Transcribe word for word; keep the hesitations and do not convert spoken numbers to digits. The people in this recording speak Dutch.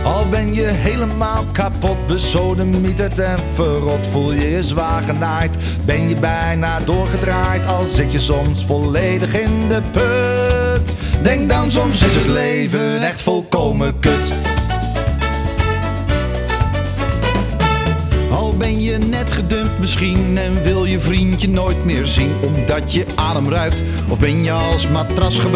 Al ben je helemaal kapot, besodemieterd en verrot, voel je je zwaar genaaid, ben je bijna doorgedraaid, al zit je soms volledig in de put. Denk dan, soms is het leven echt volkomen kut. Al ben je net gedumpt misschien en wil je vriendje nooit meer zien omdat je adem ruikt, of ben je als matras gebruikt